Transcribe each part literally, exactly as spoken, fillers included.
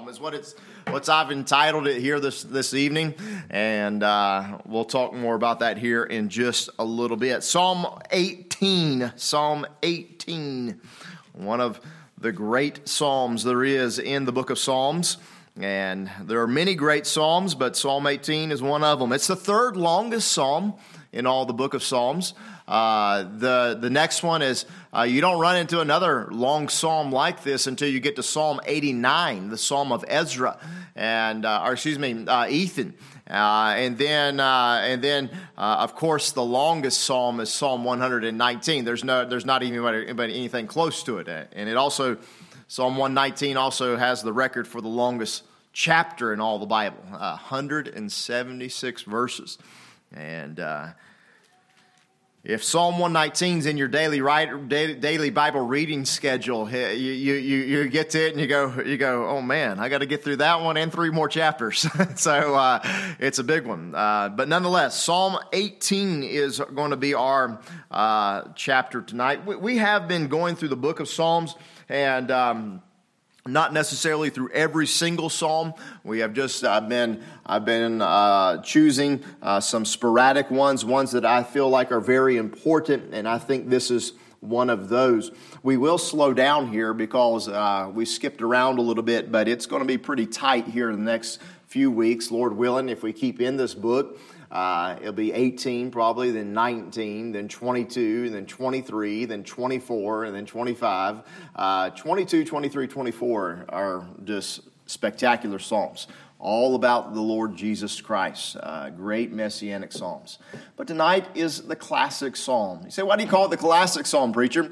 Psalm is what it's what I've entitled it here this this evening, and uh, we'll talk more about that here in just a little bit. Psalm eighteen, Psalm eighteen, one of the great psalms there is in the book of Psalms, and there are many great psalms, but Psalm eighteen is one of them. It's the third longest psalm in all the book of Psalms. Uh, the the next one is, uh, you don't run into another long psalm like this until you get to Psalm eighty-nine, the Psalm of Ezra, and uh, or excuse me, uh, Ethan, uh, and then uh, and then uh, of course the longest psalm is Psalm one hundred nineteen. There's no there's not even anybody, anything close to it, and it also Psalm one nineteen also has the record for the longest chapter in all the Bible, uh, one hundred seventy-six verses, and. Uh, If Psalm one nineteen is in your daily daily Bible reading schedule, you, you you you get to it and you go you go oh man, I got to get through that one and three more chapters. so uh, it's a big one, uh, but nonetheless, Psalm eighteen is going to be our uh, chapter tonight. We, we have been going through the book of Psalms and. Um, Not necessarily through every single psalm. We have just uh, been I've been uh, choosing uh, some sporadic ones, ones that I feel like are very important, and I think this is one of those. We will slow down here because uh, we skipped around a little bit, but it's going to be pretty tight here in the next few weeks, Lord willing, if we keep in this book. Uh, it'll be eighteen probably, then nineteen, then twenty-two, then twenty-three, then twenty-four, and then twenty-five. Uh, twenty-two, twenty-three, twenty-four are just spectacular psalms, all about the Lord Jesus Christ, uh, great messianic psalms. But tonight is the classic psalm. You say, why do you call it the classic psalm, preacher?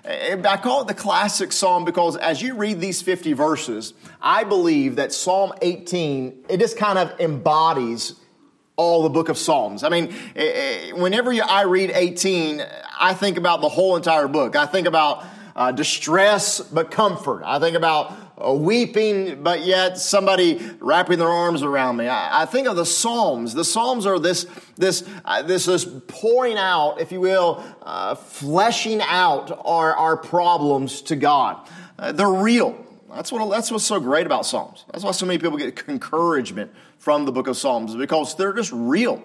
I call it the classic psalm because as you read these fifty verses, I believe that Psalm eighteen, it just kind of embodies all the book of Psalms. I mean, whenever I read eighteen, I think about the whole entire book. I think about uh, distress, but comfort. I think about uh, weeping, but yet somebody wrapping their arms around me. I, I think of the Psalms. The Psalms are this, this, uh, this, this pouring out, if you will, uh, fleshing out our, our problems to God. Uh, they're real. That's what, that's what's so great about Psalms. That's why so many people get encouragement from the book of Psalms, because they're just real.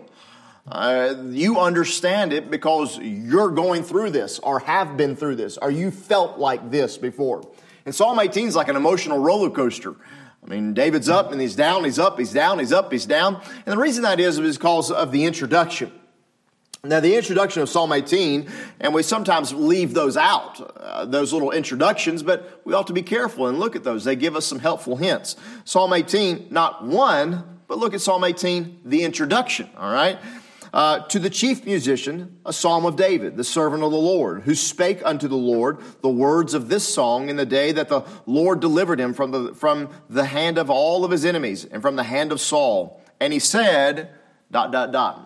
Uh, you understand it because you're going through this or have been through this or you felt like this before. And Psalm eighteen is like an emotional roller coaster. I mean, David's up and he's down, he's up, he's down, he's up, he's down. And the reason that is is because of the introduction. Now, the introduction of Psalm eighteen, and we sometimes leave those out, uh, those little introductions, but we ought to be careful and look at those. They give us some helpful hints. Psalm eighteen, not one, but look at Psalm eighteen, the introduction, all right? Uh, to the chief musician, a psalm of David, the servant of the Lord, who spake unto the Lord the words of this song in the day that the Lord delivered him from the, from the hand of all of his enemies and from the hand of Saul. And he said, dot, dot, dot.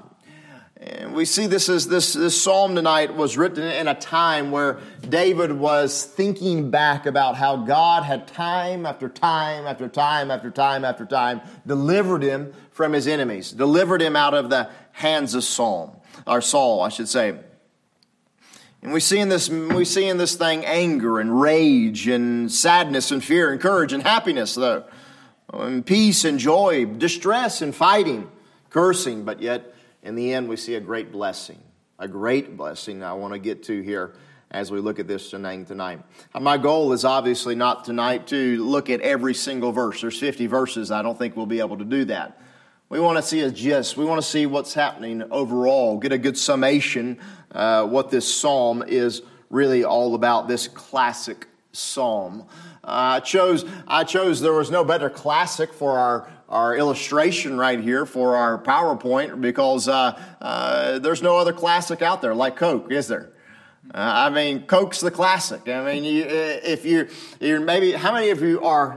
And we see this as this, this psalm tonight was written in a time where David was thinking back about how God had time after time after time after time after time delivered him from his enemies, delivered him out of the hands of Saul, or Saul, I should say. And we see in this, we see in this thing anger and rage and sadness and fear and courage and happiness, though, and peace and joy, distress and fighting, cursing, but yet in the end, we see a great blessing, a great blessing I want to get to here as we look at this tonight. My goal is obviously not tonight to look at every single verse. There's fifty verses. I don't think we'll be able to do that. We want to see a gist. We want to see what's happening overall, get a good summation, uh, what this psalm is really all about, this classic psalm. Uh, I chose, I chose, there was no better classic for our Our illustration right here for our PowerPoint because uh, uh, there's no other classic out there like Coke, is there? Uh, I mean, Coke's the classic. I mean, you, if you, you're maybe, how many of you are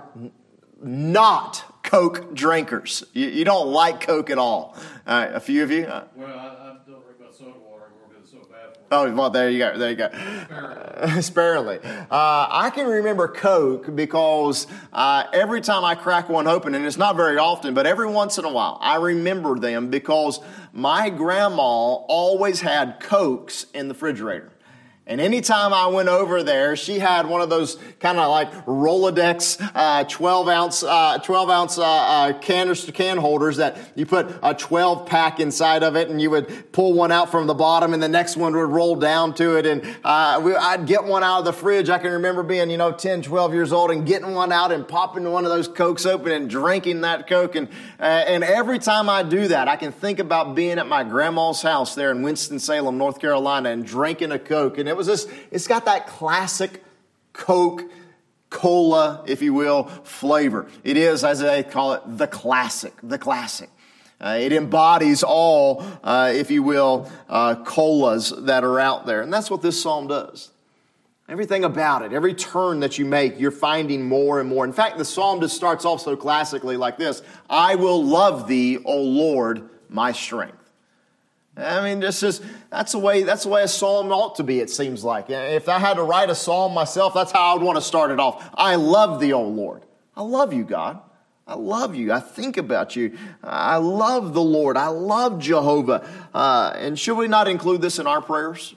not Coke drinkers? You, you don't like Coke at all. All right, a few of you? Uh, well, I, I don't drink about soda water anymore because it's so bad for me. Oh, well, there you go. There you go. Sparingly. Uh, sparingly. Uh, I can remember Coke because uh, every time I crack one open, and it's not very often, but every once in a while, I remember them because my grandma always had Cokes in the refrigerator. And anytime I went over there, she had one of those kind of like Rolodex uh, twelve ounce uh, twelve ounce uh, uh, canister can holders that you put a twelve pack inside of it, and you would pull one out from the bottom, and the next one would roll down to it. And uh, we, I'd get one out of the fridge. I can remember being, you know, ten, twelve years old and getting one out and popping one of those Cokes open and drinking that Coke. And uh, and every time I do that, I can think about being at my grandma's house there in Winston-Salem, North Carolina, and drinking a Coke. And it was this, it's got that classic Coke, cola, if you will, flavor. It is, as they call it, the classic, the classic. Uh, it embodies all, uh, if you will, uh, colas that are out there. And that's what this psalm does. Everything about it, every turn that you make, you're finding more and more. In fact, the psalm just starts off so classically like this: I will love thee, O Lord, my strength. I mean, this is, that's the way, that's the way a psalm ought to be, it seems like. If I had to write a psalm myself, that's how I would want to start it off. I love thee, O Lord. I love you, God. I love you. I think about you. I love the Lord. I love Jehovah. Uh, and should we not include this in our prayers?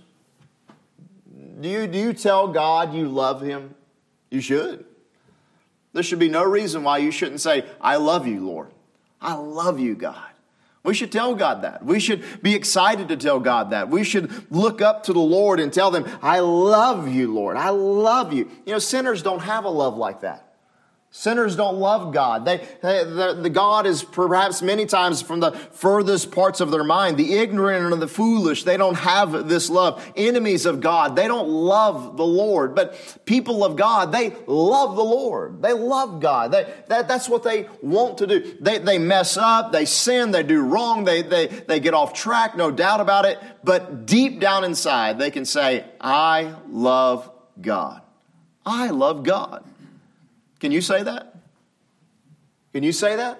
Do you, do you tell God you love Him? You should. There should be no reason why you shouldn't say, I love you, Lord. I love you, God. We should tell God that. We should be excited to tell God that. We should look up to the Lord and tell them, I love you, Lord. I love you. You know, sinners don't have a love like that. Sinners don't love God. They, they the, the God is perhaps many times from the furthest parts of their mind. The ignorant and the foolish, they don't have this love. Enemies of God, they don't love the Lord. But people of God, they love the Lord. They love God. They, that, that's what they want to do. They, they mess up, they sin, they do wrong, they, they, they get off track, no doubt about it. But deep down inside, they can say, I love God. I love God. Can you say that? Can you say that?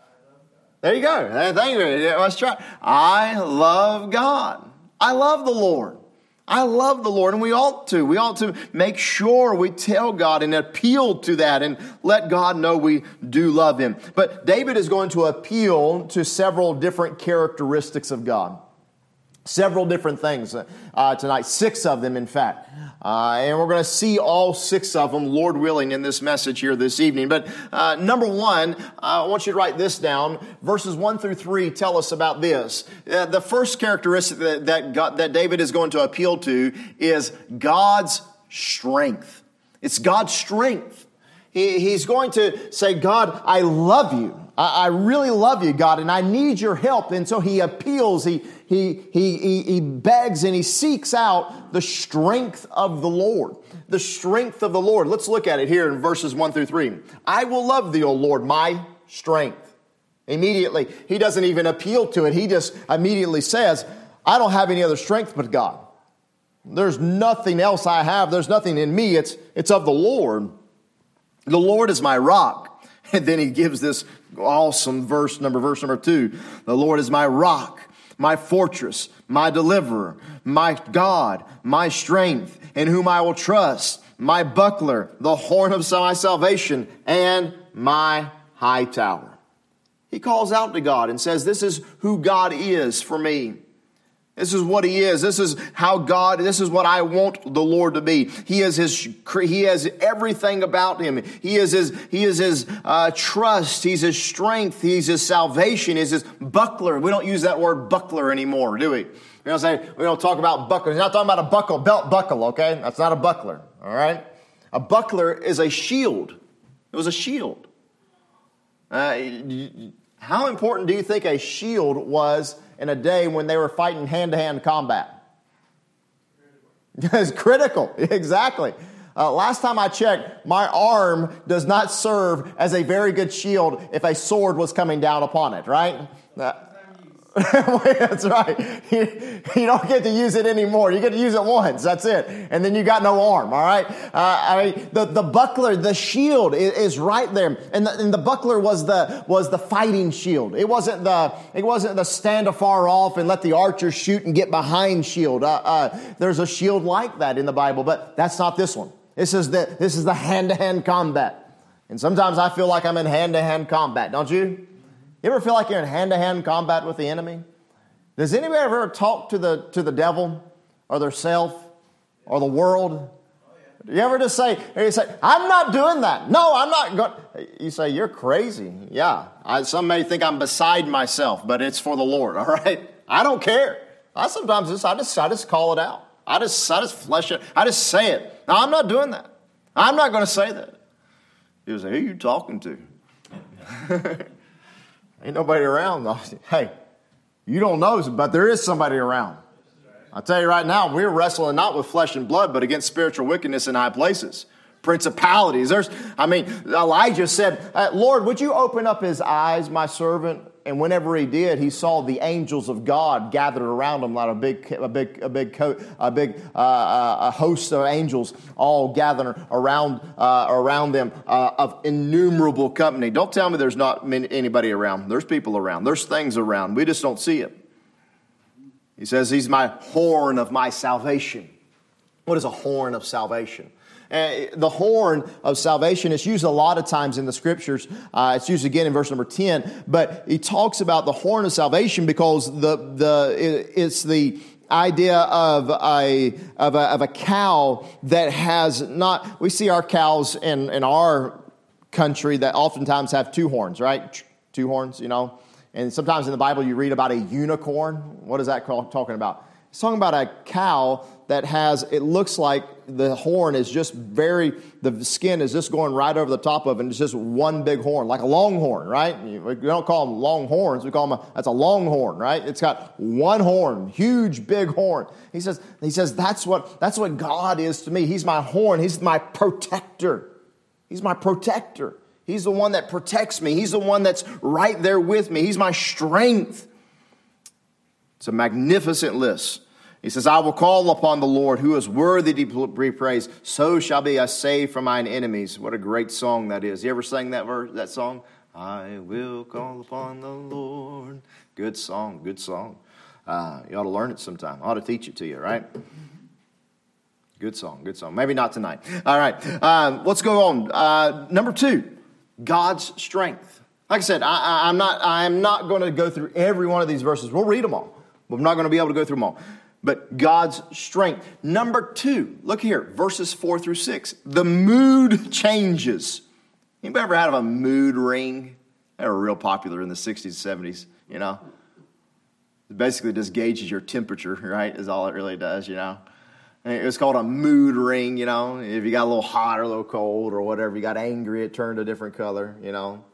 There you go. Thank you. Let's try. I love God. I love the Lord. I love the Lord, and we ought to. We ought to make sure we tell God and appeal to that and let God know we do love Him. But David is going to appeal to several different characteristics of God. Several different things uh, tonight, six of them, in fact. Uh, and we're going to see all six of them, Lord willing, in this message here this evening. But uh, number one, uh, I want you to write this down. Verses one through three tell us about this. Uh, the first characteristic that that, God, that David is going to appeal to is God's strength. It's God's strength. He, he's going to say, God, I love you. I, I really love you, God, and I need your help. And so he appeals, he He, he, he, he begs and he seeks out the strength of the Lord. The strength of the Lord. Let's look at it here in verses one through three. I will love thee, O Lord, my strength. Immediately, he doesn't even appeal to it. He just immediately says, I don't have any other strength but God. There's nothing else I have. There's nothing in me. It's, it's of the Lord. The Lord is my rock. And then he gives this awesome verse number, verse number two. The Lord is my rock, my fortress, my deliverer, my God, my strength, in whom I will trust, my buckler, the horn of my salvation, and my high tower. He calls out to God and says, this is who God is for me. This is what He is. This is how God, this is what I want the Lord to be. He is His, He has everything about Him. He is His, He is His uh, trust. He's His strength. He's His salvation. He's His buckler. We don't use that word buckler anymore, do we? We don't say, we don't talk about buckler. He's not talking about a buckle, belt buckle, okay? That's not a buckler, all right? A buckler is a shield. It was a shield. Uh, how important do you think a shield was in a day when they were fighting hand-to-hand combat? It's critical, exactly. Uh, last time I checked, my arm does not serve as a very good shield if a sword was coming down upon it, right? Uh, That's right. You, you don't get to use it anymore. You get to use it once. That's it. And then you got no arm. All right. Uh, I mean, the, the buckler, the shield is, is right there. And the, and the buckler was the, was the fighting shield. It wasn't the, it wasn't the stand afar off and let the archer shoot and get behind shield. Uh, uh, there's a shield like that in the Bible, but that's not this one. This is the, this is the hand-to-hand combat. And sometimes I feel like I'm in hand-to-hand combat. Don't you? You ever feel like you're in hand-to-hand combat with the enemy? Does anybody ever talk to the to the devil or their self or the world? You ever just say, you say, I'm not doing that. No, I'm not going. You say, you're crazy. Yeah. I, some may think I'm beside myself, but it's for the Lord, all right? I don't care. I sometimes just, I just, I just call it out. I just, I just flesh it. I just say it. No, I'm not doing that. I'm not going to say that. You say, who are you talking to? Ain't nobody around. Hey, you don't know, but there is somebody around. I'll tell you right now, we're wrestling not with flesh and blood, but against spiritual wickedness in high places. Principalities. There's, I mean, Elijah said, Lord, would you open up his eyes, my servant? And whenever he did, he saw the angels of God gathered around him, like a big, a big, a big, coat, a big uh, a host of angels all gathered around uh, around them uh, of innumerable company. Don't tell me there's not anybody around. There's people around. There's things around. We just don't see it. He says, he's my horn of my salvation. What is a horn of salvation? Uh, the horn of salvation is used a lot of times in the scriptures. Uh, it's used again in verse number ten. But he talks about the horn of salvation because the the it, it's the idea of a, of a of a cow that has not. We see our cows in in our country that oftentimes have two horns, right? Two horns, you know. And sometimes in the Bible you read about a unicorn. What is that called, talking about? It's talking about a cow that has, it looks like the horn is just very, the skin is just going right over the top of it, and it's just one big horn, like a longhorn, right? We don't call them long horns, we call them, a, that's a longhorn, right? It's got one horn, huge big horn. He says, he says that's what, that's what God is to me. He's my horn, he's my protector. He's my protector. He's the one that protects me. He's the one that's right there with me. He's my strength. It's a magnificent list. He says, I will call upon the Lord who is worthy to be praised. So shall be I saved from mine enemies. What a great song that is. You ever sang that verse, that song? I will call upon the Lord. Good song, good song. Uh, you ought to learn it sometime. I ought to teach it to you, right? Good song, good song. Maybe not tonight. All right, um, let's go on. Uh, number two, God's strength. Like I said, I, I, I'm not, I'm not going to go through every one of these verses. We'll read them all. But I'm not going to be able to go through them all. But God's strength. Number two, look here, verses four through six. The mood changes. Anybody ever had a mood ring? They were real popular in the sixties, seventies, you know. It basically just gauges your temperature, right, is all it really does, you know. And it was called a mood ring, you know. If you got a little hot or a little cold or whatever, you got angry, it turned a different color, you know.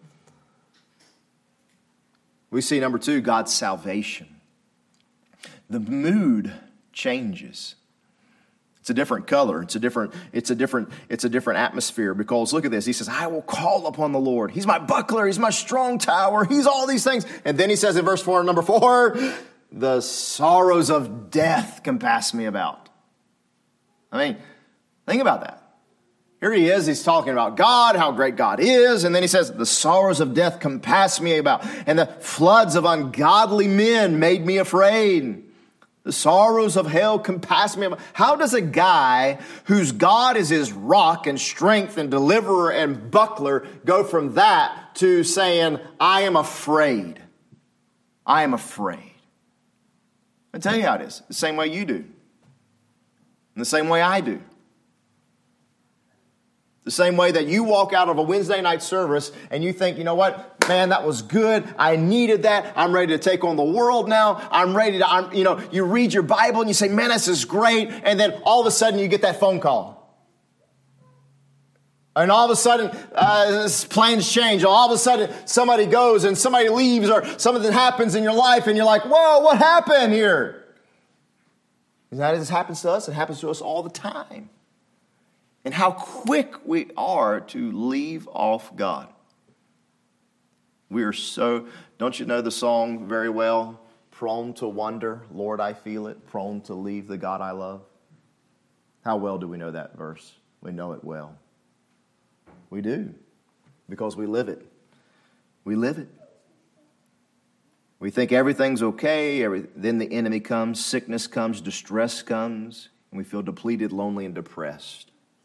We see number two, God's salvation. The mood changes. It's a different color. It's a different, it's a different, it's a different atmosphere because look at this. He says, I will call upon the Lord. He's my buckler. He's my strong tower. He's all these things. And then he says in verse four, number four, the sorrows of death compass me about. I mean, think about that. Here he is, he's talking about God, how great God is, and then he says, the sorrows of death compass me about, and the floods of ungodly men made me afraid. The sorrows of hell compass me about. How does a guy whose God is his rock and strength and deliverer and buckler go from that to saying, I am afraid? I am afraid. I'll tell you how it is. The same way you do. And the same way I do. The same way that you walk out of a Wednesday night service and you think, you know what, man, that was good. I needed that. I'm ready to take on the world now. I'm ready to, I'm, you know, you read your Bible and you say, man, this is great. And then all of a sudden you get that phone call. And all of a sudden, uh, plans change. All of a sudden, somebody goes and somebody leaves or something happens in your life and you're like, whoa, what happened here? And that just happens to us. It happens to us all the time. And how quick we are to leave off God. We are so, don't you know the song very well? Prone to wonder, Lord, I feel it. Prone to leave the God I love. How well do we know that verse? We know it well. We do. Because we live it. We live it. We think everything's okay. Every, then the enemy comes. Sickness comes. Distress comes. And we feel depleted, lonely, and depressed.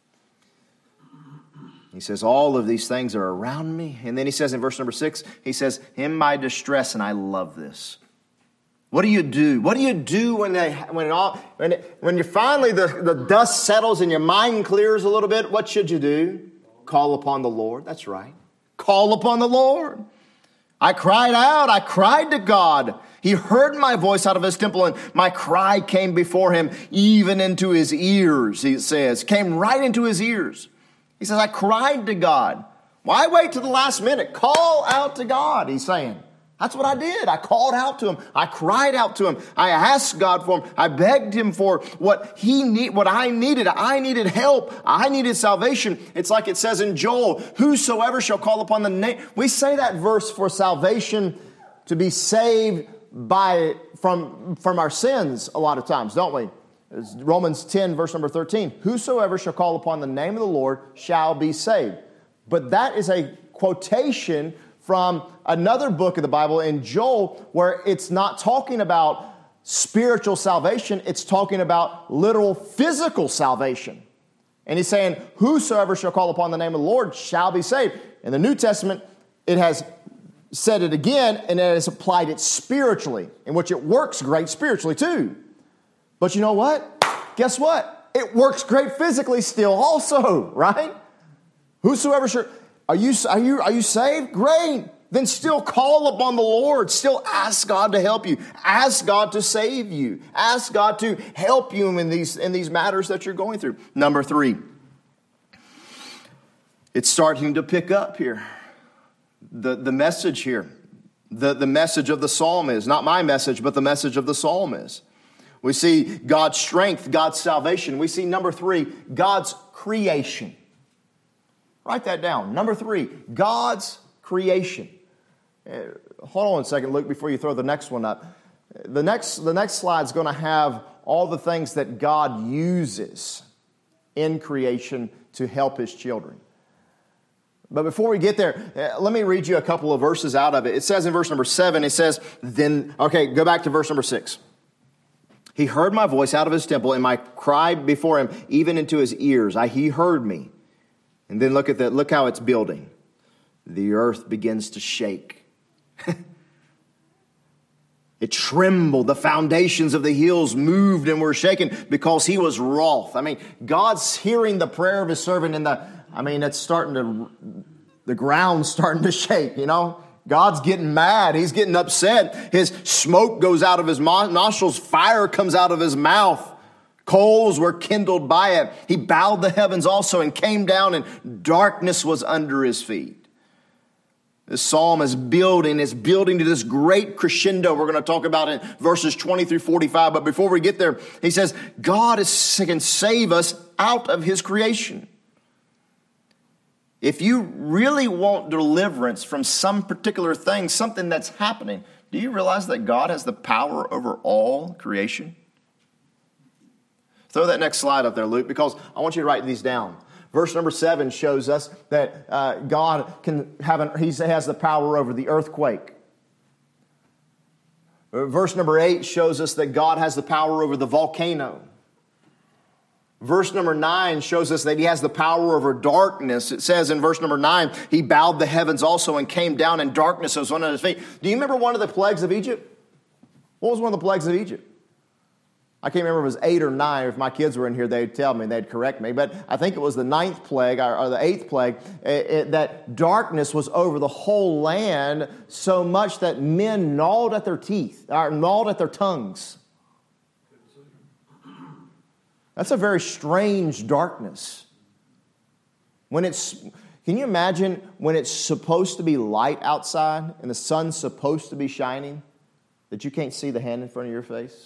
He says, all of these things are around me. And then he says in verse number six, he says, in my distress, and I love this. What do you do? What do you do when they when it all when it, when you finally the, the dust settles and your mind clears a little bit? What should you do? Call upon the Lord. That's right. Call upon the Lord. I cried out. I cried to God. He heard my voice out of his temple, and my cry came before him, even into his ears, he says. Came right into his ears. He says, I cried to God. Why wait to the last minute? Call out to God, he's saying. That's what I did. I called out to him. I cried out to him. I asked God for him. I begged him for what he need, what I needed. I needed help. I needed salvation. It's like it says in Joel, whosoever shall call upon the name. We say that verse for salvation, to be saved by from, from our sins a lot of times, don't we? It's Romans ten, verse number thirteen. Whosoever shall call upon the name of the Lord shall be saved. But that is a quotation from another book of the Bible in Joel, where it's not talking about spiritual salvation, it's talking about literal physical salvation. And he's saying, whosoever shall call upon the name of the Lord shall be saved. In the New Testament, it has said it again, and it has applied it spiritually, in which it works great spiritually too. But you know what? Guess what? It works great physically still also, right? Whosoever shall... Are you, are you, are you saved? Great. Then still call upon the Lord. Still ask God to help you. Ask God to save you. Ask God to help you in these, in these matters that you're going through. Number three. It's starting to pick up here. The, the message here. The, the message of the psalm is, not my message, but the message of the psalm is. We see God's strength, God's salvation. We see number three, God's creation. Write that down. Number three, God's creation. Uh, hold on a second, Luke, before you throw the next one up. The next, the next slide is going to have all the things that God uses in creation to help his children. But before we get there, uh, let me read you a couple of verses out of it. It says in verse number seven, it says, then, okay, go back to verse number six. He heard my voice out of his temple, and my cry before him, even into his ears. I, he heard me. And then look at that. Look how it's building. The earth begins to shake. It trembled. The foundations of the hills moved and were shaken because he was wroth. I mean, God's hearing the prayer of his servant, and the, I mean, it's starting to, the ground's starting to shake, you know. God's getting mad. He's getting upset. His smoke goes out of his nostrils. Fire comes out of his mouth. Coals were kindled by it. He bowed the heavens also and came down, and darkness was under his feet. This psalm is building, it's building to this great crescendo we're going to talk about in verses twenty through forty-five. But before we get there, he says, God is, can save us out of his creation. If you really want deliverance from some particular thing, something that's happening, do you realize that God has the power over all creation? Throw that next slide up there, Luke, because I want you to write these down. Verse number seven shows us that uh, God can have an, he has the power over the earthquake. Verse number eight shows us that God has the power over the volcano. Verse number nine shows us that he has the power over darkness. It says in verse number nine, he bowed the heavens also and came down, and darkness was under his feet. Do you remember one of the plagues of Egypt? What was one of the plagues of Egypt? I can't remember if it was eight or nine. If my kids were in here, they'd tell me, they'd correct me. But I think it was the ninth plague or, or the eighth plague, it, it, that darkness was over the whole land so much that men gnawed at their teeth, or gnawed at their tongues. That's a very strange darkness. When it's, can you imagine when it's supposed to be light outside and the sun's supposed to be shining, that you can't see the hand in front of your face?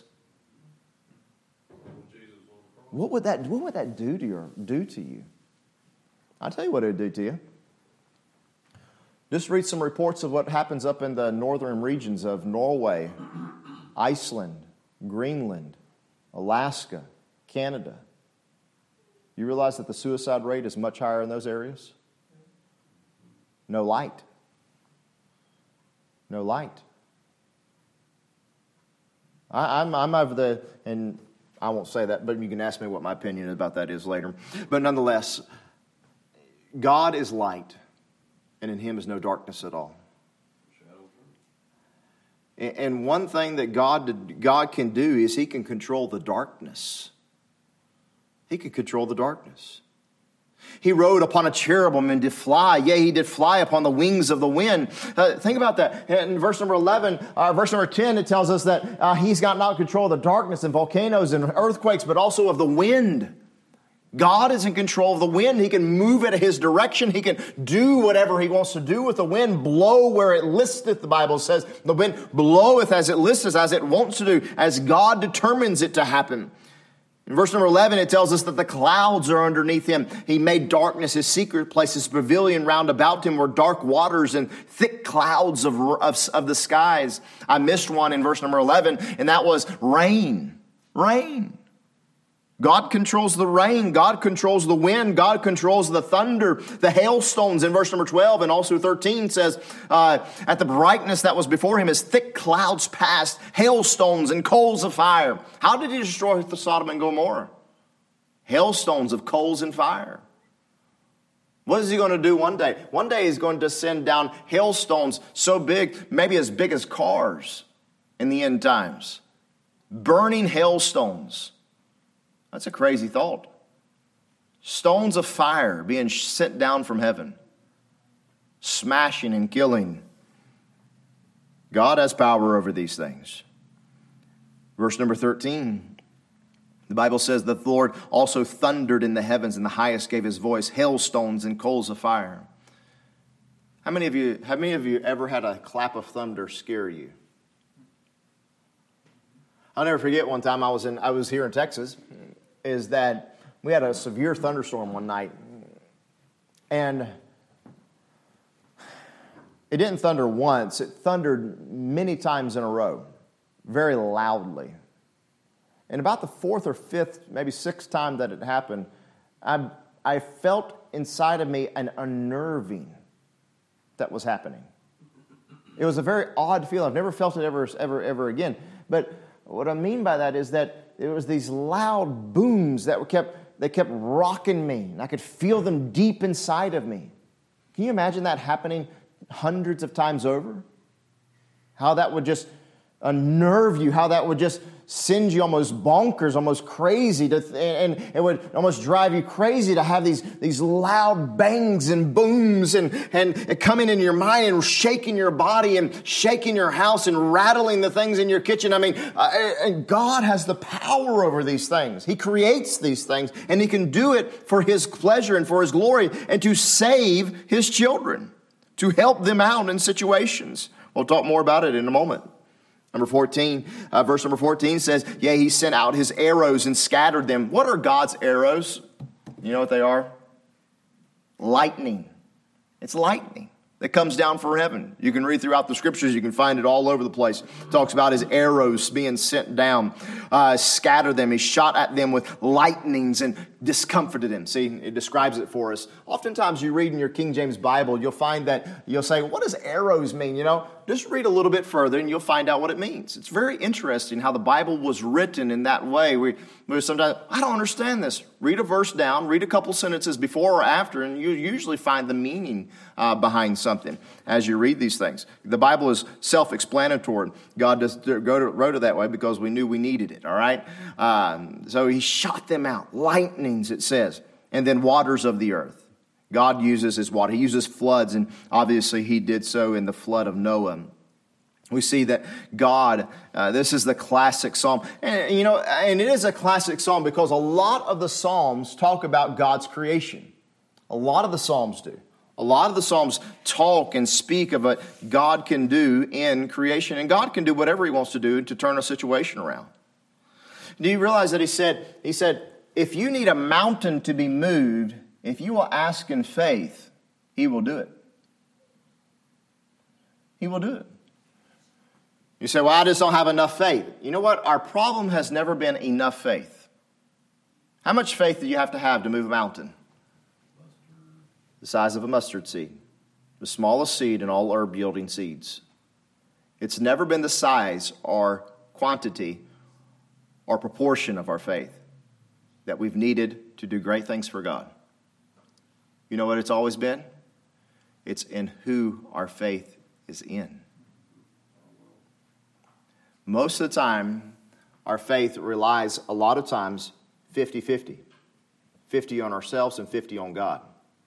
What would that, what would that do to your, do to you? I'll tell you what it would do to you. Just read some reports of what happens up in the northern regions of Norway, Iceland, Greenland, Alaska, Canada. You realize that the suicide rate is much higher in those areas? No light. No light. I, I'm, I'm of the, and I won't say that, but you can ask me what my opinion about that is later. But nonetheless, God is light, and in him is no darkness at all. And one thing that God, God can do is He can control the darkness. He can control the darkness. He rode upon a cherubim and did fly. Yea, He did fly upon the wings of the wind. Uh, think about that. In verse number eleven, uh, verse number ten, it tells us that uh, He's got not control of the darkness and volcanoes and earthquakes, but also of the wind. God is in control of the wind. He can move it His direction. He can do whatever He wants to do with the wind. Blow where it listeth, the Bible says. The wind bloweth as it listeth, as it wants to do, as God determines it to happen. In verse number eleven, it tells us that the clouds are underneath Him. He made darkness His secret place. His pavilion round about Him were dark waters and thick clouds of, of, of the skies. I missed one in verse number eleven, and that was rain. Rain. God controls the rain. God controls the wind. God controls the thunder, the hailstones in verse number twelve, and also thirteen says, uh, at the brightness that was before Him as thick clouds passed, hailstones and coals of fire. How did He destroy the Sodom and Gomorrah? Hailstones of coals and fire. What is He going to do one day? One day He's going to send down hailstones so big, maybe as big as cars in the end times. Burning hailstones. That's a crazy thought. Stones of fire being sent down from heaven. Smashing and killing. God has power over these things. Verse number thirteen. The Bible says that the Lord also thundered in the heavens, and the highest gave His voice, hailstones and coals of fire. How many of you, how many of you ever had a clap of thunder scare you? I'll never forget one time I was in I was here in Texas, is that we had a severe thunderstorm one night. And it didn't thunder once, it thundered many times in a row, very loudly. And about the fourth or fifth, maybe sixth time that it happened, I, I felt inside of me an unnerving that was happening. It was a very odd feeling. I've never felt it ever, ever, ever again. But what I mean by that is that it was these loud booms that were kept, they kept rocking me. And I could feel them deep inside of me. Can you imagine that happening hundreds of times over? How that would just unnerve you, how that would just send you almost bonkers, almost crazy, to, and it would almost drive you crazy to have these, these loud bangs and booms and, and coming in your mind and shaking your body and shaking your house and rattling the things in your kitchen. I mean, uh, and God has the power over these things. He creates these things, and He can do it for His pleasure and for His glory and to save His children, to help them out in situations. We'll talk more about it in a moment. Number fourteen, uh, verse number fourteen says, yea, He sent out His arrows and scattered them. What are God's arrows? You know what they are? Lightning. It's lightning that comes down from heaven. You can read throughout the scriptures. You can find it all over the place. It talks about His arrows being sent down. Uh, scattered them. He shot at them with lightnings and discomforted them. See, it describes it for us. Oftentimes you read in your King James Bible, you'll find that you'll say, what does arrows mean? You know, just read a little bit further and you'll find out what it means. It's very interesting how the Bible was written in that way. We, we sometimes, I don't understand this. Read a verse down, read a couple sentences before or after, and you usually find the meaning uh, behind something as you read these things. The Bible is self-explanatory. God just wrote it that way because we knew we needed it, all right? Um, so He shot them out. Lightnings, it says. And then waters of the earth. God uses His water. He uses floods, and obviously He did so in the flood of Noah. We see that God, uh, this is the classic psalm. And, you know, and it is a classic psalm because a lot of the psalms talk about God's creation. A lot of the psalms do. A lot of the psalms talk and speak of what God can do in creation. And God can do whatever He wants to do to turn a situation around. Do you realize that He said, He said, if you need a mountain to be moved, if you will ask in faith, He will do it. He will do it. You say, well, I just don't have enough faith. You know what? Our problem has never been enough faith. How much faith do you have to have to move a mountain? The size of a mustard seed. The smallest seed in all herb-yielding seeds. It's never been the size or quantity or proportion of our faith that we've needed to do great things for God. You know what it's always been? It's in who our faith is in. Most of the time, our faith relies a lot of times fifty-fifty. fifty on ourselves and fifty on God.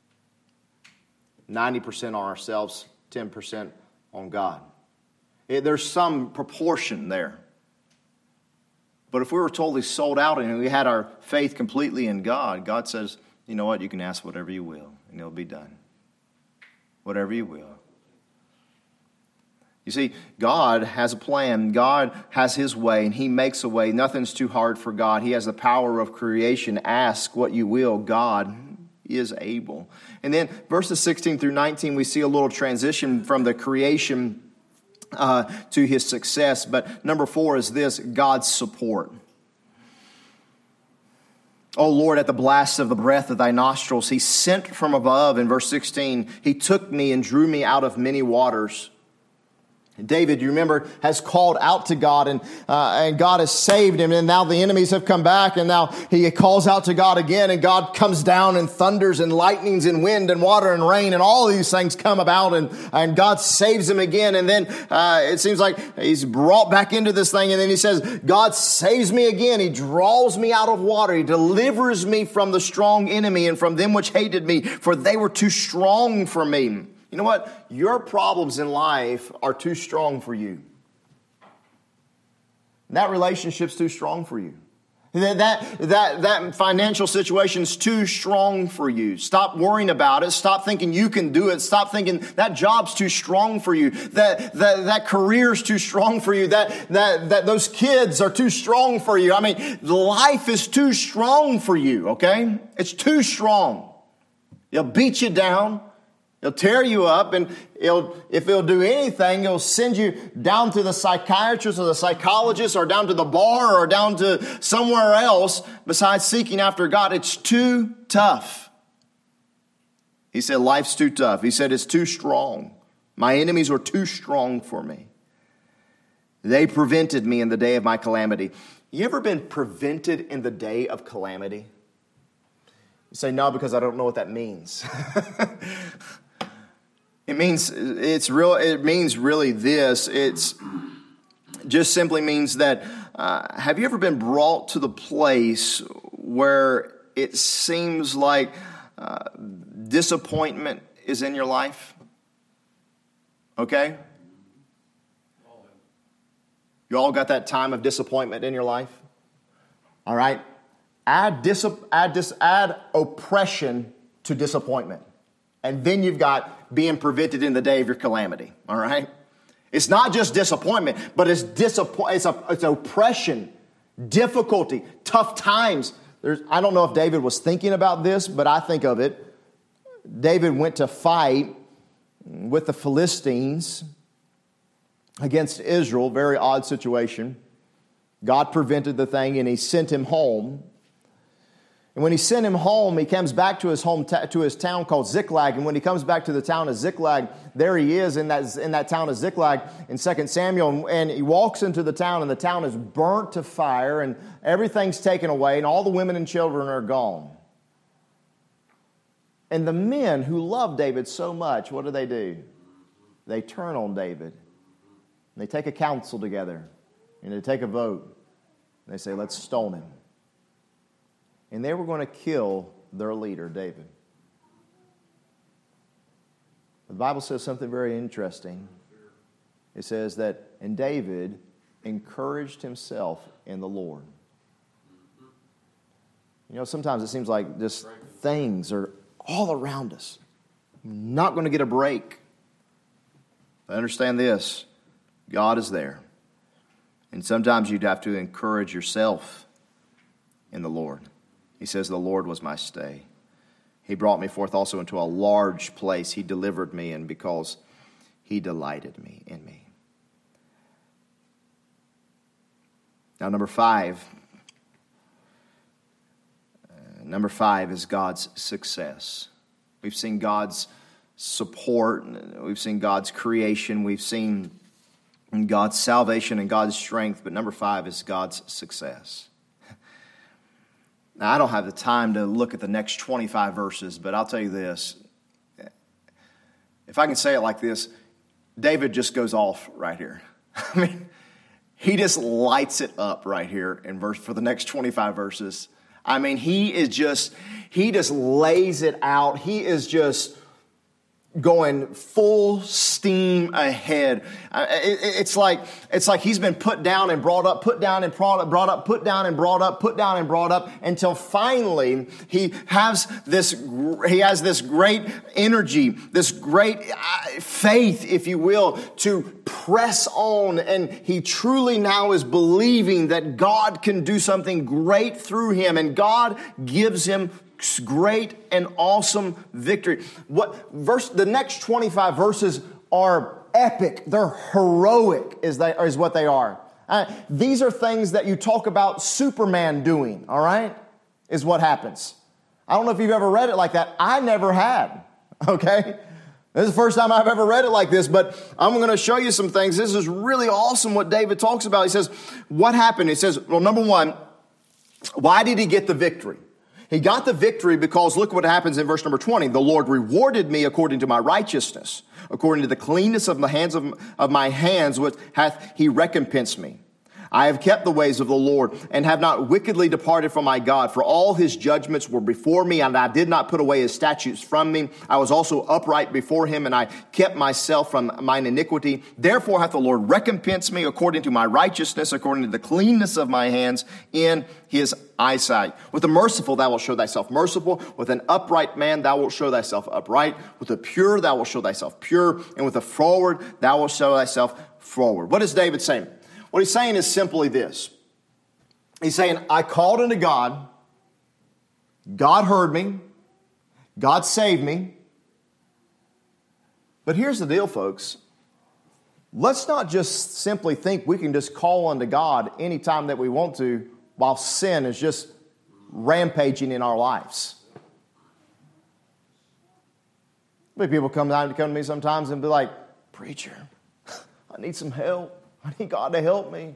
ninety percent on ourselves, ten percent on God. There's some proportion there. But if we were totally sold out and we had our faith completely in God, God says, you know what, you can ask whatever you will, and it'll be done. Whatever you will. You see, God has a plan. God has His way, and He makes a way. Nothing's too hard for God. He has the power of creation. Ask what you will. God is able. And then verses sixteen through nineteen, we see a little transition from the creation uh, to His success. But number four is this, God's support. O Lord, at the blast of the breath of Thy nostrils, He sent from above. In verse sixteen, He took me and drew me out of many waters. David, you remember, has called out to God, and uh, and God has saved him, and now the enemies have come back, and now he calls out to God again, and God comes down and thunders and lightnings and wind and water and rain, and all of these things come about, and, and God saves him again, and then uh, it seems like he's brought back into this thing, and then he says, God saves me again. He draws me out of water. He delivers me from the strong enemy and from them which hated me, for they were too strong for me. You know what? Your problems in life are too strong for you. That relationship's too strong for you. That, that, that, that financial situation's too strong for you. Stop worrying about it. Stop thinking you can do it. Stop thinking that job's too strong for you. That, that, that career's too strong for you. That, that, that those kids are too strong for you. I mean, life is too strong for you, okay? It's too strong. It'll beat you down. It'll tear you up, and it'll, if it'll do anything, it'll send you down to the psychiatrist or the psychologist or down to the bar or down to somewhere else besides seeking after God. It's too tough. He said, life's too tough. He said, it's too strong. My enemies were too strong for me. They prevented me in the day of my calamity. You ever been prevented in the day of calamity? You say, no, because I don't know what that means. It means it's real. It means really this. It's just simply means that. Uh, have you ever been brought to the place where it seems like uh, disappointment is in your life? Okay. You all got that time of disappointment in your life? All right. Add dis- add dis- add oppression to disappointment. And then you've got being prevented in the day of your calamity. All right? It's not just disappointment, but it's disappoint. It's, a, it's oppression, difficulty, tough times. There's, I don't know if David was thinking about this, but I think of it. David went to fight with the Philistines against Israel. Very odd situation. God prevented the thing, and He sent him home. And when He sent him home, he comes back to his home ta- to his town called Ziklag. And when he comes back to the town of Ziklag, there he is in that in that town of Ziklag in Second Samuel. And he walks into the town, and the town is burnt to fire, and everything's taken away, and all the women and children are gone. And the men who love David so much, what do they do? They turn on David. And they take a council together, and they take a vote. And they say, let's stone him. And they were going to kill their leader, David. The Bible says something very interesting. It says that, and David encouraged himself in the Lord. You know, sometimes it seems like just things are all around us. I'm not going to get a break. But understand this, God is there. And sometimes you'd have to encourage yourself in the Lord. He says, the Lord was my stay. He brought me forth also into a large place. He delivered me, and because He delighted me in me. Now, number five. Uh, number five is God's success. We've seen God's support. We've seen God's creation. We've seen God's salvation and God's strength. But number five is God's success. Now, I don't have the time to look at the next twenty-five verses, but I'll tell you this. If I can say it like this, David just goes off right here. I mean, he just lights it up right here in verse for the next twenty-five verses. I mean, he is just, he just lays it out. He is just going full steam ahead. Uh, it, it's like it's like he's been put down and brought up, put down and brought up, brought up, put down and brought up, put down and brought up, until finally he has this he has this great energy, this great faith, if you will, to press on, and he truly now is believing that God can do something great through him, and God gives him great and awesome victory. What verse? The next twenty-five verses are epic. They're heroic, is they is what they are. Uh, these are things that you talk about Superman doing. All right, is what happens. I don't know if you've ever read it like that. I never had. Okay, this is the first time I've ever read it like this. But I'm going to show you some things. This is really awesome what David talks about. He says, "What happened?" He says, "Well, number one, why did he get the victory?" He got the victory because look what happens in verse number twenty. The Lord rewarded me according to my righteousness, according to the cleanness of the hands of, of my hands, which hath he recompensed me. I have kept the ways of the Lord and have not wickedly departed from my God, for all his judgments were before me, and I did not put away his statutes from me. I was also upright before him, and I kept myself from mine iniquity. Therefore hath the Lord recompensed me according to my righteousness, according to the cleanness of my hands in his eyesight. With the merciful thou wilt show thyself merciful. With an upright man thou wilt show thyself upright. With the pure thou wilt show thyself pure. And with the froward thou wilt show thyself froward. What is David saying? What he's saying is simply this. He's saying, I called unto God. God heard me. God saved me. But here's the deal, folks. Let's not just simply think we can just call unto God anytime that we want to while sin is just rampaging in our lives. But people come down to come to me sometimes and be like, preacher, I need some help. I need God to help me.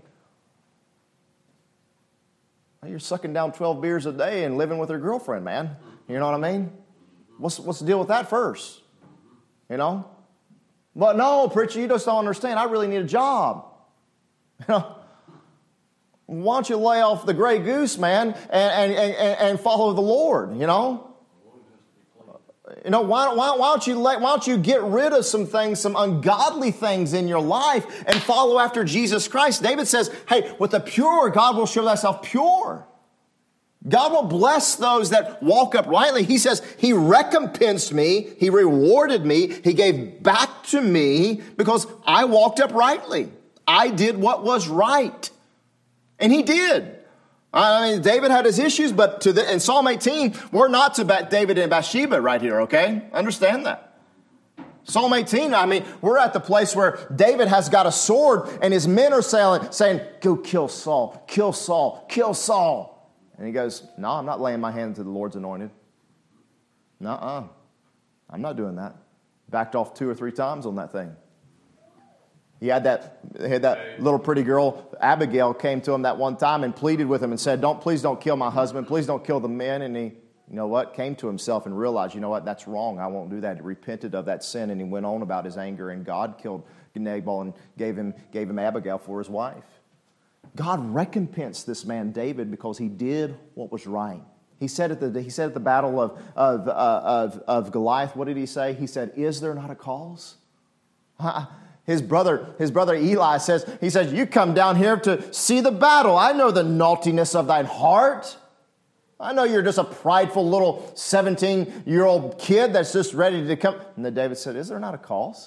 You're sucking down twelve beers a day and living with your girlfriend, man. You know what I mean? What's, what's the deal with that first? You know? But no, preacher, you just don't understand. I really need a job. You know? Why don't you lay off the gray goose, man, and, and, and, and follow the Lord, you know? You know, why, why, why don't you let, why don't you get rid of some things, some ungodly things in your life and follow after Jesus Christ? David says, hey, with the pure, God will show thyself pure. God will bless those that walk uprightly. He says, he recompensed me. He rewarded me. He gave back to me because I walked uprightly. I did what was right. And he did. I mean, David had his issues, but to the, in Psalm eighteen, we're not to David and Bathsheba right here, okay? Understand that. Psalm eighteen, I mean, we're at the place where David has got a sword and his men are saying, saying go kill Saul, kill Saul, kill Saul. And he goes, no, I'm not laying my hand to the Lord's anointed. Nuh-uh. I'm not doing that. Backed off two or three times on that thing. He had that, he had that little pretty girl, Abigail, came to him that one time and pleaded with him and said, "Don't, please don't kill my husband. Please don't kill the men." And he, you know what, came to himself and realized, you know what, that's wrong. I won't do that. He repented of that sin and he went on about his anger, and God killed Nabal and gave him, gave him Abigail for his wife. God recompensed this man, David, because he did what was right. He said at the, he said at the battle of, of, uh, of, of Goliath, what did he say? He said, "Is there not a cause?" His brother, his brother Eli says, he says, "You come down here to see the battle. I know the naughtiness of thine heart. I know you're just a prideful little seventeen-year-old kid that's just ready to come." And then David said, "Is there not a cause?"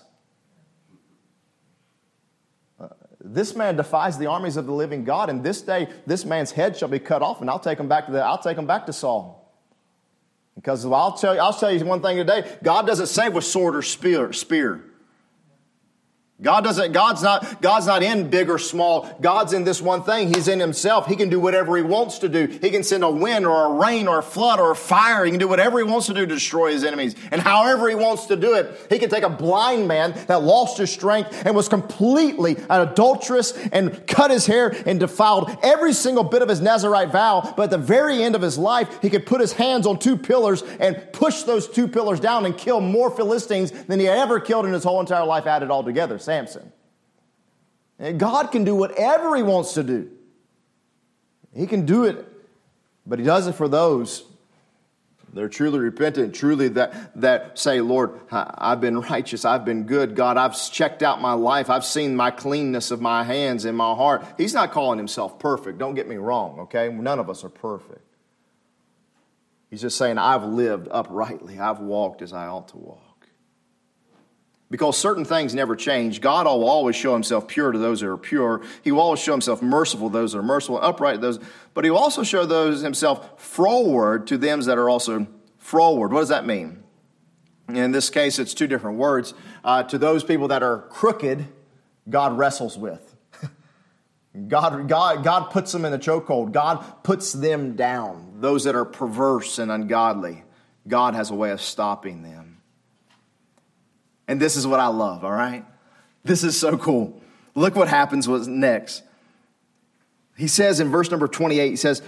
Uh, this man defies the armies of the living God, and this day this man's head shall be cut off, and I'll take him back to the, I'll take him back to Saul. Because I'll tell you, I'll tell you one thing today: God doesn't save with sword or spear. spear. God doesn't, God's not, God's not in big or small. God's in this one thing. He's in himself. He can do whatever he wants to do. He can send a wind or a rain or a flood or a fire. He can do whatever he wants to do to destroy his enemies. And however he wants to do it, he can take a blind man that lost his strength and was completely an adulteress and cut his hair and defiled every single bit of his Nazirite vow. But at the very end of his life, he could put his hands on two pillars and push those two pillars down and kill more Philistines than he ever killed in his whole entire life added all together. Samson. And God can do whatever He wants to do. He can do it, but He does it for those that are truly repentant, truly that, that say, Lord, I've been righteous, I've been good. God, I've checked out my life. I've seen my cleanness of my hands and my heart. He's not calling Himself perfect. Don't get me wrong, okay? None of us are perfect. He's just saying, I've lived uprightly. I've walked as I ought to walk. Because certain things never change. God will always show Himself pure to those that are pure. He will always show Himself merciful to those that are merciful, upright to those. But He will also show those Himself froward to them that are also froward. What does that mean? In this case, it's two different words. Uh, to those people that are crooked, God wrestles with. God, God, God puts them in the chokehold. God puts them down. Those that are perverse and ungodly, God has a way of stopping them. And this is what I love, all right? This is so cool. Look what happens with next. He says in verse number twenty-eight, he says,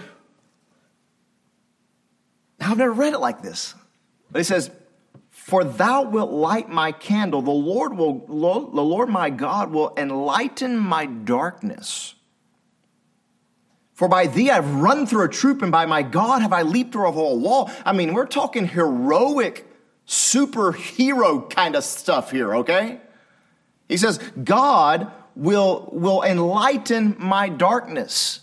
I've never read it like this. But he says, for thou wilt light my candle. The Lord will, the Lord my God will enlighten my darkness. For by thee I've run through a troop, and by my God have I leaped through a whole wall. I mean, we're talking heroic, superhero kind of stuff here, okay? He says, God will, will enlighten my darkness.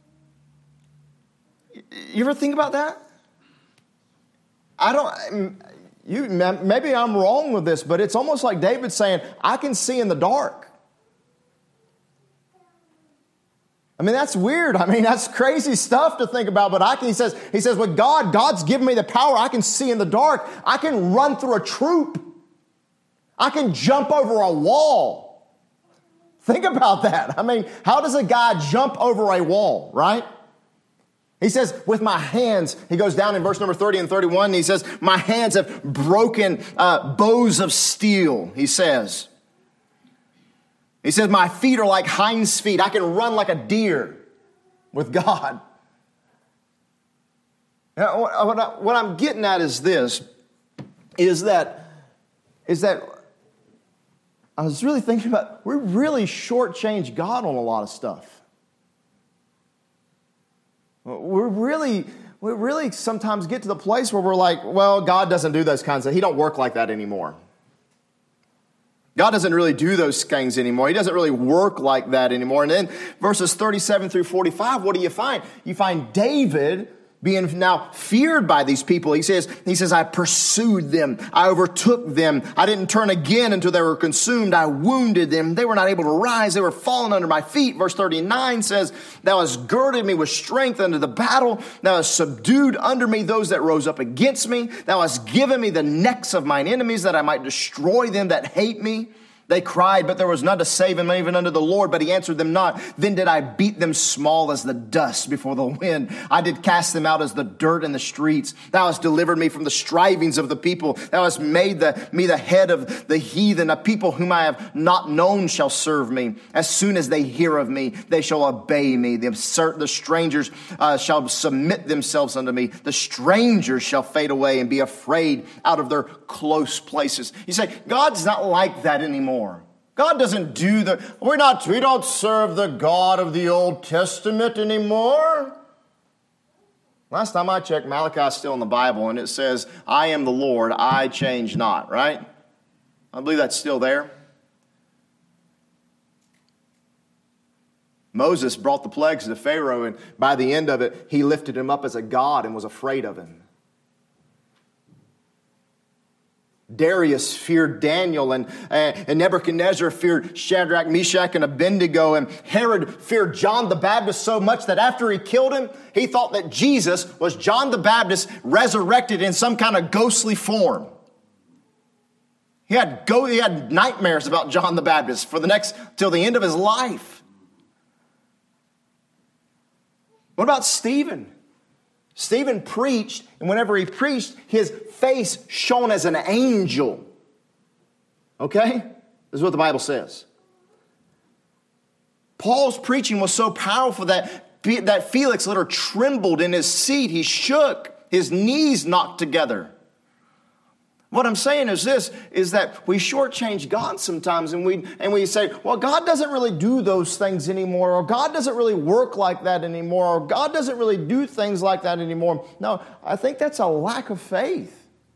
You ever think about that? I don't, you, maybe I'm wrong with this, but it's almost like David saying, I can see in the dark. I mean, that's weird. I mean, that's crazy stuff to think about, but I can, he says, he says, with God, God's given me the power. I can see in the dark. I can run through a troop. I can jump over a wall. Think about that. I mean, how does a guy jump over a wall, right? He says, with my hands, he goes down in verse number thirty and thirty-one, and he says, my hands have broken uh, bows of steel, he says. He says, my feet are like hinds' feet. I can run like a deer with God. Now, what I'm getting at is this, is that, is that I was really thinking about, we really shortchange God on a lot of stuff. We're really, we really sometimes get to the place where we're like, well, God doesn't do those kinds of, He don't work like that anymore. God doesn't really do those things anymore. He doesn't really work like that anymore. And then verses thirty-seven through forty-five, what do you find? You find David being now feared by these people. He says, he says, I pursued them. I overtook them. I didn't turn again until they were consumed. I wounded them. They were not able to rise. They were fallen under my feet. Verse thirty-nine says, thou hast girded me with strength unto the battle. Thou hast subdued under me those that rose up against me. Thou hast given me the necks of mine enemies that I might destroy them that hate me. They cried, but there was none to save them, even unto the Lord, but He answered them not. Then did I beat them small as the dust before the wind. I did cast them out as the dirt in the streets. Thou hast delivered me from the strivings of the people. Thou hast made the, me the head of the heathen. A people whom I have not known shall serve me. As soon as they hear of me, they shall obey me. The, the strangers uh, shall submit themselves unto me. The strangers shall fade away and be afraid out of their close places. You say, God's not like that anymore. God doesn't do the, we're not, we don't serve the God of the Old Testament anymore. Last time I checked, Malachi is still in the Bible, and it says, I am the Lord, I change not, right? I believe that's still there. Moses brought the plagues to Pharaoh, and by the end of it, he lifted him up as a god and was afraid of him. Darius feared Daniel, and, uh, and Nebuchadnezzar feared Shadrach, Meshach, and Abednego, and Herod feared John the Baptist so much that after he killed him, he thought that Jesus was John the Baptist resurrected in some kind of ghostly form. He had, go, he had nightmares about John the Baptist for the next, till the end of his life. What about Stephen? Stephen preached, and whenever he preached, his face shone as an angel. Okay? This is what the Bible says. Paul's preaching was so powerful that, that Felix literally trembled in his seat. He shook. His knees knocked together. What I'm saying is this, is that we shortchange God sometimes, and we and we say, well, God doesn't really do those things anymore, or God doesn't really work like that anymore, or God doesn't really do things like that anymore. No, I think that's a lack of faith.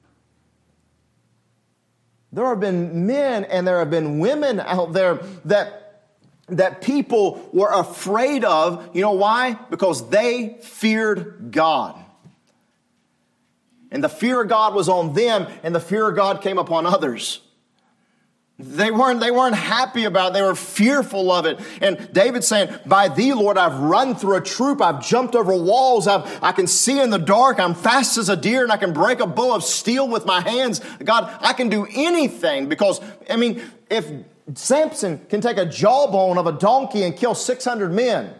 There have been men and there have been women out there that, that people were afraid of. You know why? Because they feared God. And the fear of God was on them, and the fear of God came upon others. They weren't, they weren't happy about it. They were fearful of it. And David's saying, by thee, Lord, I've run through a troop. I've jumped over walls. I've, I can see in the dark. I'm fast as a deer, and I can break a bow of steel with my hands. God, I can do anything because, I mean, if Samson can take a jawbone of a donkey and kill six hundred men,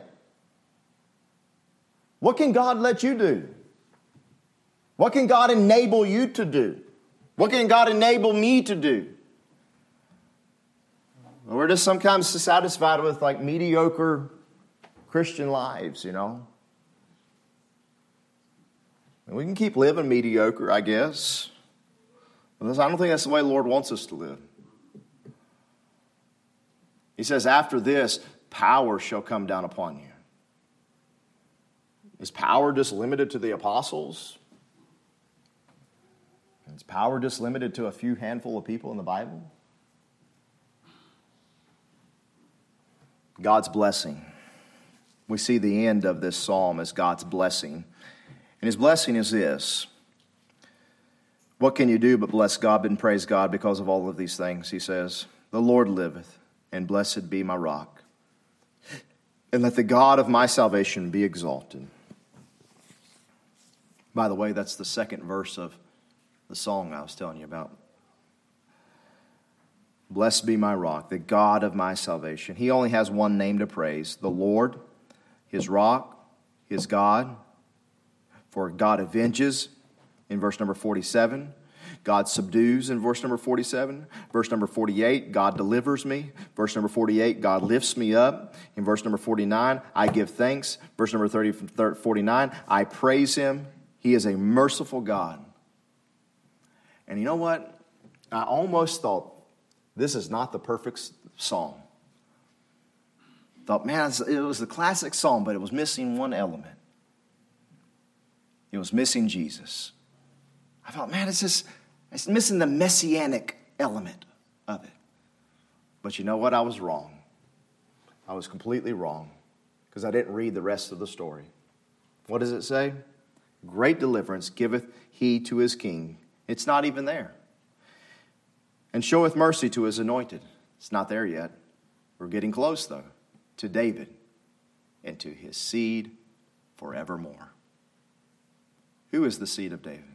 what can God let you do? What can God enable you to do? What can God enable me to do? We're just sometimes satisfied with like mediocre Christian lives, you know. And we can keep living mediocre, I guess. But I don't think that's the way the Lord wants us to live. He says, after this, power shall come down upon you. Is power just limited to the apostles? Is power just limited to a few handful of people in the Bible? God's blessing. We see the end of this psalm as God's blessing. And his blessing is this. What can you do but bless God and praise God because of all of these things? He says, the Lord liveth, and blessed be my rock. And let the God of my salvation be exalted. By the way, that's the second verse of the song I was telling you about. Blessed be my rock, the God of my salvation. He only has one name to praise, the Lord, his rock, his God. For God avenges in verse number forty-seven. God subdues in verse number forty-seven. Verse number forty-eight, God delivers me. Verse number forty-eight, God lifts me up. In verse number forty-nine, I give thanks. Verse number thirty, forty-nine, I praise him. He is a merciful God. And you know what? I almost thought, this is not the perfect psalm. Thought, man, it was the classic psalm, but it was missing one element. It was missing Jesus. I thought, man, it's just, it's missing the messianic element of it. But you know what? I was wrong. I was completely wrong because I didn't read the rest of the story. What does it say? Great deliverance giveth he to his king. It's not even there. And showeth mercy to his anointed. It's not there yet. We're getting close, though, to David and to his seed forevermore. Who is the seed of David?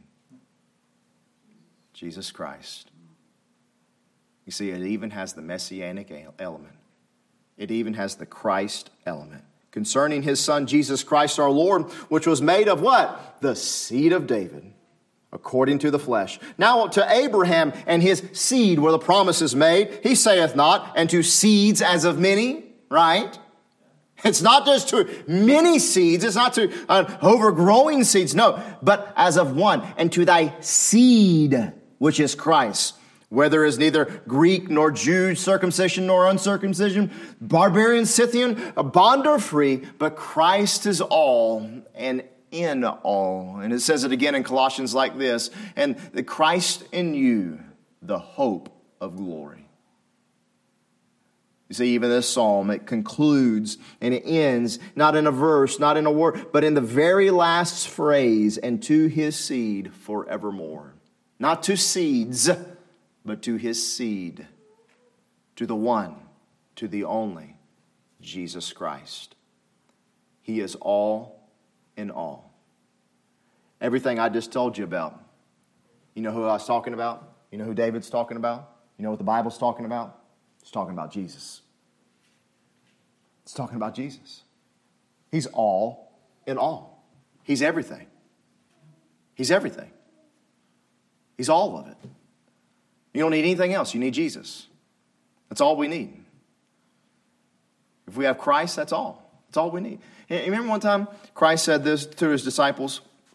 Jesus Christ. You see, it even has the messianic element. It even has the Christ element. Concerning his son, Jesus Christ our Lord, which was made of what? The seed of David. According to the flesh. Now to Abraham and his seed were the promises made. He saith not, and to seeds as of many, right? It's not just to many seeds. It's not to uh, overgrowing seeds. No, but as of one. And to thy seed, which is Christ. Where there is neither Greek nor Jew, circumcision nor uncircumcision, barbarian, Scythian, bond or free, but Christ is all and in all. And it says it again in Colossians like this, and the Christ in you, the hope of glory. You see, even this psalm, it concludes and it ends not in a verse, not in a word, but in the very last phrase, and to his seed forevermore. Not to seeds, but to his seed, to the one, to the only, Jesus Christ. He is all in all. Everything I just told you about. You know who I was talking about? You know who David's talking about? You know what the Bible's talking about? It's talking about Jesus. It's talking about Jesus. He's all in all. He's everything. He's everything. He's all of it. You don't need anything else. You need Jesus. That's all we need. If we have Christ, that's all. That's all we need. You remember one time Christ said this to his disciples?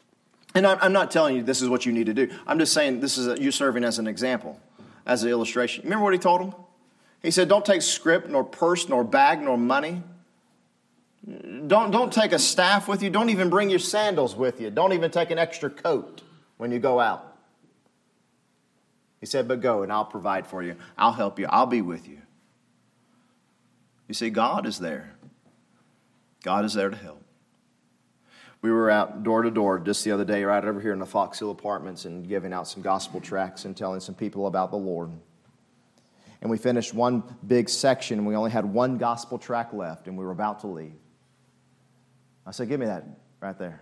And I'm, I'm not telling you this is what you need to do. I'm just saying this is a, you serving as an example, as an illustration. Remember what he told him? He said, don't take scrip, nor purse, nor bag, nor money. Don't, don't take a staff with you. Don't even bring your sandals with you. Don't even take an extra coat when you go out. He said, but go and I'll provide for you. I'll help you. I'll be with you. You see, God is there. God is there to help. We were out door to door just the other day right over here in the Fox Hill Apartments and giving out some gospel tracts and telling some people about the Lord. And we finished one big section and we only had one gospel tract left and we were about to leave. I said, give me that right there.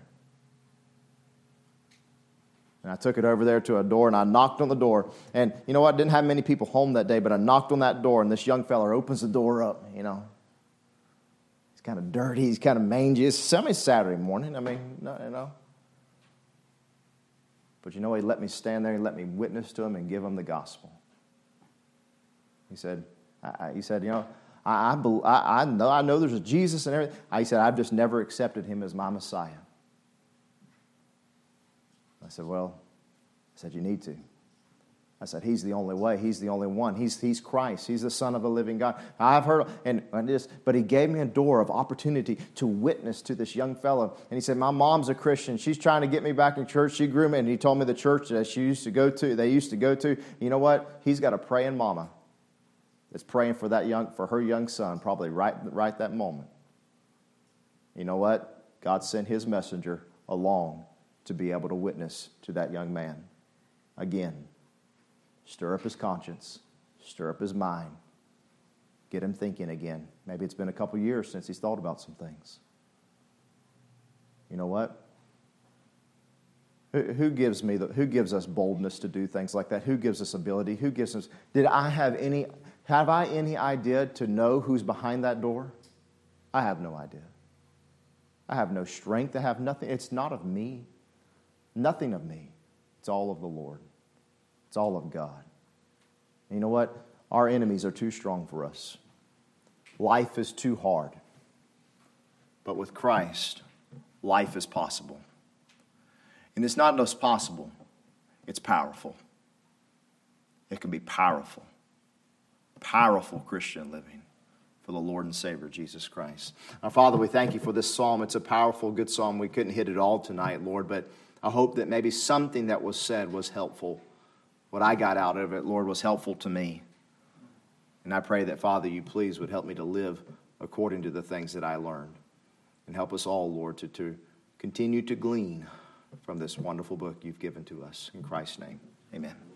And I took it over there to a door and I knocked on the door. And you know what? I didn't have many people home that day, but I knocked on that door and this young fella opens the door up, you know. He's kind of dirty. He's kind of mangy. It's semi-Saturday morning. I mean, you know. But you know, he let me stand there. He let me witness to him and give him the gospel. He said, I, he said, you know, I, I, I know I know there's a Jesus and everything. I, he said, I've just never accepted him as my Messiah. I said, well, I said, you need to. I said, he's the only way. He's the only one. He's, he's Christ. He's the Son of the living God. I've heard, and, and this, but he gave me a door of opportunity to witness to this young fellow. And he said, my mom's a Christian. She's trying to get me back in church. She grew me, and he told me the church that she used to go to, they used to go to. You know what? He's got a praying mama that's praying for that young, for her young son, probably right, right that moment. You know what? God sent his messenger along to be able to witness to that young man. Again, stir up his conscience, stir up his mind, get him thinking again. Maybe it's been a couple years since he's thought about some things. You know what? Who, who gives me the, who gives us boldness to do things like that? Who gives us ability? Who gives us? Did I have any? Have I any idea to know who's behind that door? I have no idea. I have no strength. I have nothing. It's not of me. Nothing of me. It's all of the Lord. It's all of God. And you know what? Our enemies are too strong for us. Life is too hard. But with Christ, life is possible. And it's not just possible, it's powerful. It can be powerful. Powerful Christian living for the Lord and Savior, Jesus Christ. Our Father, we thank you for this psalm. It's a powerful, good psalm. We couldn't hit it all tonight, Lord, but I hope that maybe something that was said was helpful. What I got out of it, Lord, was helpful to me. And I pray that, Father, you please would help me to live according to the things that I learned. And help us all, Lord, to, to continue to glean from this wonderful book you've given to us. In Christ's name, amen.